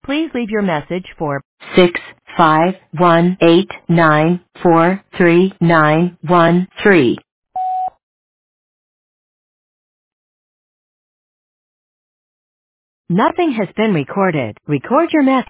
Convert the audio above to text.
Please leave your message for 65189433913. Nothing has been recorded. Record your message.